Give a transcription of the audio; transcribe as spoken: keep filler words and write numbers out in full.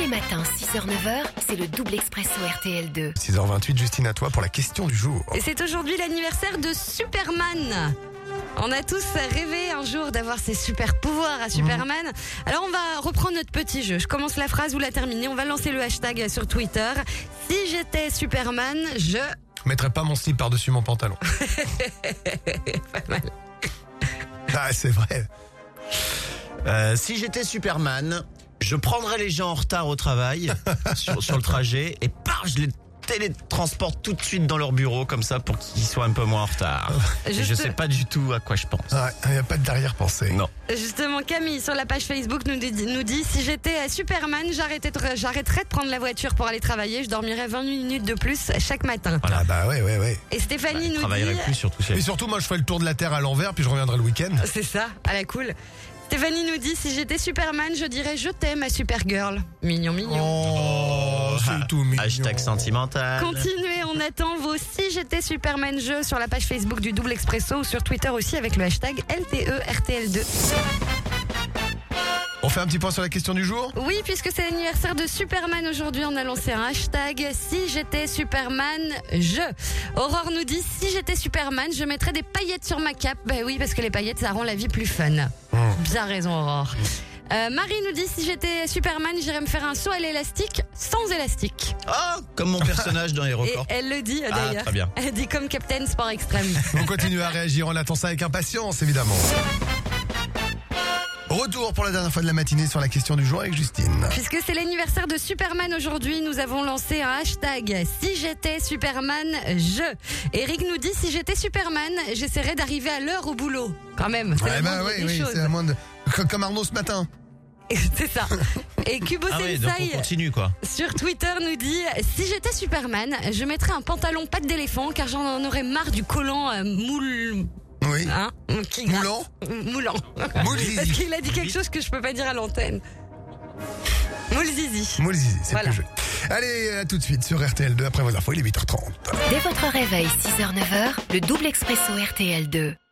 les matins, six heures neuf heures, c'est le double expresso R T L deux. six heures vingt-huit, Justine, à toi pour la question du jour. Et c'est aujourd'hui l'anniversaire de Superman. On a tous rêvé un jour d'avoir ces super pouvoirs à Superman. Alors on va reprendre notre petit jeu. Je commence la phrase, vous la terminez. On va lancer le hashtag sur Twitter. Si j'étais Superman, je... Je mettrais pas mon slip par-dessus mon pantalon. Pas mal. Ah, c'est vrai. Euh, si j'étais Superman, je prendrais les gens en retard au travail sur, sur le trajet et paf, je les télétransporte tout de suite dans leur bureau comme ça pour qu'ils soient un peu moins en retard. Juste... Je sais pas du tout à quoi je pense. Il ouais, n'y a pas d'arrière-pensée. Non. Justement, Camille, sur la page Facebook, nous dit, nous dit si j'étais Superman, j'arrêtais de- j'arrêterais de prendre la voiture pour aller travailler. Je dormirais vingt minutes de plus chaque matin. Ah bah ouais, ouais, ouais. Et Stéphanie Je nous travaillerai dit... plus surtout chez Et surtout, moi, je ferai le tour de la Terre à l'envers, puis je reviendrai le week-end. C'est ça, à la cool. Stéphanie nous dit si j'étais Superman, je dirais je t'aime ma Supergirl. Mignon, mignon. Oh, c'est tout mignon. Hashtag sentimental. Continuez, on attend vos si j'étais Superman jeux sur la page Facebook du Double Expresso ou sur Twitter aussi avec le hashtag L T E R T L deux. On fait un petit point sur la question du jour. Oui, puisque c'est l'anniversaire de Superman aujourd'hui, on a lancé un hashtag si j'étais Superman, je. Aurore nous dit si j'étais Superman, je mettrais des paillettes sur ma cape. Ben oui, parce que les paillettes, ça rend la vie plus fun. Bien raison, Aurore. Euh, Marie nous dit si j'étais Superman, j'irais me faire un saut à l'élastique sans élastique. Oh, comme mon personnage dans les Et records. elle le dit euh, Ah, d'ailleurs. très bien. Elle dit comme Captain Sport Extrême. On continue à réagir, on attend ça avec impatience, évidemment. Retour pour la dernière fois de la matinée sur la question du jour avec Justine. Puisque c'est l'anniversaire de Superman aujourd'hui, nous avons lancé un hashtag si j'étais Superman, je. Eric nous dit si j'étais Superman, j'essaierais d'arriver à l'heure au boulot. Quand même, c'est Ouais, la bah moindre oui, des oui, choses. c'est la moindre. Comme- Comme Arnaud ce matin. C'est ça. Et Kubo Ah oui, donc Sensei on continue quoi. sur Twitter nous dit si j'étais Superman, je mettrais un pantalon patte d'éléphant car j'en aurais marre du collant euh, moule. Oui. Hein, qui gratte. Moulant Moulant. Moule zizi. Parce qu'il a dit quelque chose que je peux pas dire à l'antenne. Moule zizi. Moule zizi, c'est Voilà. plus joli. Allez, à tout de suite sur R T L deux après vos infos, il est huit heures trente. Dès votre réveil, six heures neuf heures, le double expresso R T L deux.